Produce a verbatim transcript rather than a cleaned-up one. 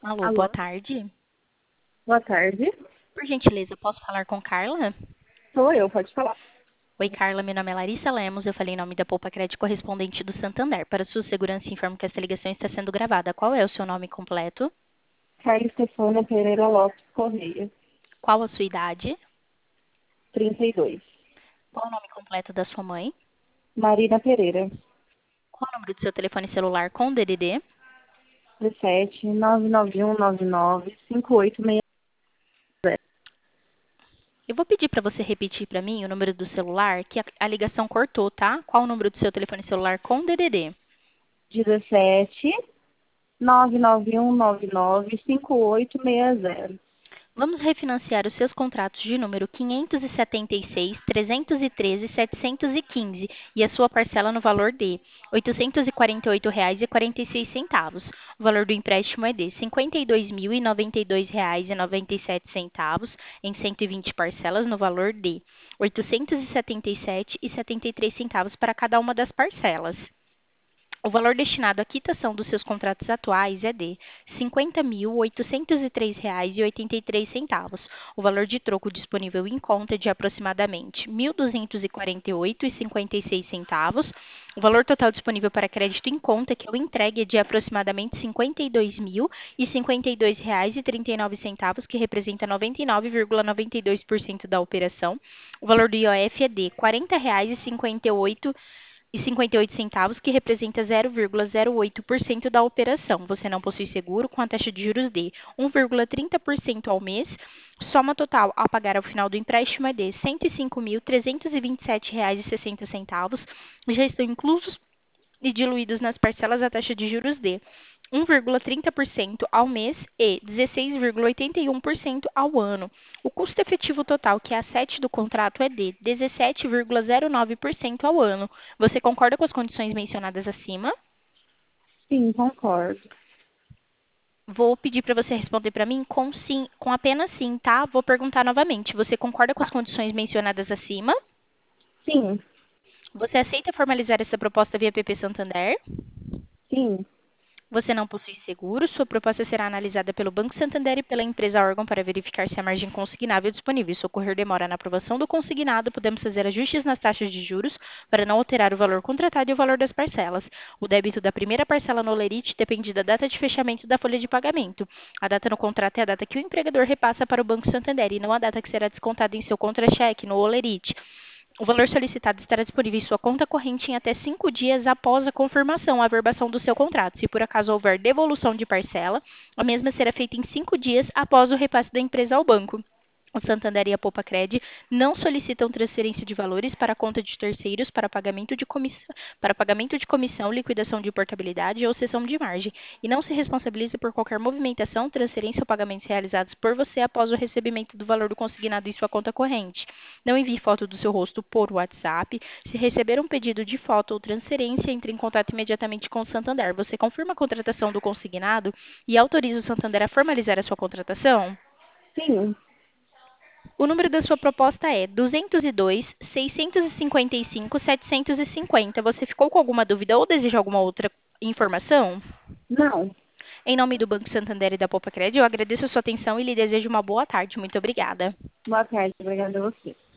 Alô, boa Alô, tarde. boa tarde. Por gentileza, posso falar com Carla? Sou eu, pode falar. Oi, Carla, meu nome é Larissa Lemos, eu falei em nome da Poupa Crédito correspondente do Santander. Para sua segurança, informo que essa ligação está sendo gravada. Qual é o seu nome completo? Carlos Stefana Pereira Lopes Correia, Qual a sua idade? trinta e dois. Qual o nome completo da sua mãe? Marina Pereira, Qual o número do seu telefone celular com D D D? dezessete, nove nove um nove nove, cinco oito seis zero. Eu vou pedir para você repetir para mim o número do celular, que a, a ligação cortou, tá? Qual o número do seu telefone celular com D D D? dezessete, nove nove um nove nove, cinco oito seis zero. Vamos refinanciar os seus contratos de número quinhentos e setenta e seis, trezentos e treze, setecentos e quinze e a sua parcela no valor de R$ oitocentos e quarenta e oito reais e quarenta e seis centavos. O valor do empréstimo é de cinquenta e dois mil e noventa e dois reais e noventa e sete centavos em cento e vinte parcelas no valor de R$ oitocentos e setenta e sete reais e setenta e três centavos para cada uma das parcelas. O valor destinado à quitação dos seus contratos atuais é de cinquenta mil oitocentos e três reais e oitenta e três centavos. O valor de troco disponível em conta é de aproximadamente mil duzentos e quarenta e oito reais e cinquenta e seis centavos. O valor total disponível para crédito em conta que eu entregue é de aproximadamente cinquenta e dois mil e cinquenta e dois reais e trinta e nove centavos, que representa noventa e nove vírgula noventa e dois por cento da operação. O valor do I O F é de quarenta reais e cinquenta e oito e cinquenta e oito centavos, que representa zero vírgula zero oito por cento da operação. Você não possui seguro com a taxa de juros de um vírgula trinta por cento ao mês. Soma total a pagar ao final do empréstimo é de cento e cinco mil trezentos e vinte e sete reais e sessenta centavos. Já estão inclusos e diluídos nas parcelas a taxa de juros de um vírgula trinta por cento ao mês e dezesseis vírgula oitenta e um por cento ao ano. O custo efetivo total, que é a sete do contrato, é de dezessete vírgula zero nove por cento ao ano. Você concorda com as condições mencionadas acima? Sim, concordo. Vou pedir para você responder para mim com sim, com apenas sim, tá? Vou perguntar novamente. Você concorda com as Tá. condições mencionadas acima? Sim, Você aceita formalizar essa proposta via P P Santander? sim. Você não possui seguro, sua proposta será analisada pelo Banco Santander e pela empresa órgão para verificar se a margem consignável é disponível. Se ocorrer demora na aprovação do consignado, podemos fazer ajustes nas taxas de juros para não alterar o valor contratado e o valor das parcelas. O débito da primeira parcela no Olerite depende da data de fechamento da folha de pagamento. A data no contrato é a data que o empregador repassa para o Banco Santander e não a data que será descontada em seu contra-cheque no Olerite. O valor solicitado estará disponível em sua conta corrente em até cinco dias após a confirmação, a averbação do seu contrato. Se por acaso houver devolução de parcela, a mesma será feita em cinco dias após o repasse da empresa ao banco. O Santander e a Poupa-Cred não solicitam transferência de valores para a conta de terceiros para pagamento de comissão, para pagamento de comissão, liquidação de portabilidade ou cessão de margem, e não se responsabiliza por qualquer movimentação, transferência ou pagamentos realizados por você após o recebimento do valor do consignado em sua conta corrente. Não envie foto do seu rosto por WhatsApp. Se receber um pedido de foto ou transferência, entre em contato imediatamente com o Santander. Você confirma a contratação do consignado e autoriza o Santander a formalizar a sua contratação? Sim. O número da sua proposta é duzentos e dois, seiscentos e cinquenta e cinco, setecentos e cinquenta. Você ficou com alguma dúvida ou deseja alguma outra informação? Não. Em nome do Banco Santander e da Poupa Crédito, eu agradeço a sua atenção e lhe desejo uma boa tarde. Muito obrigada. Boa tarde, obrigada a você.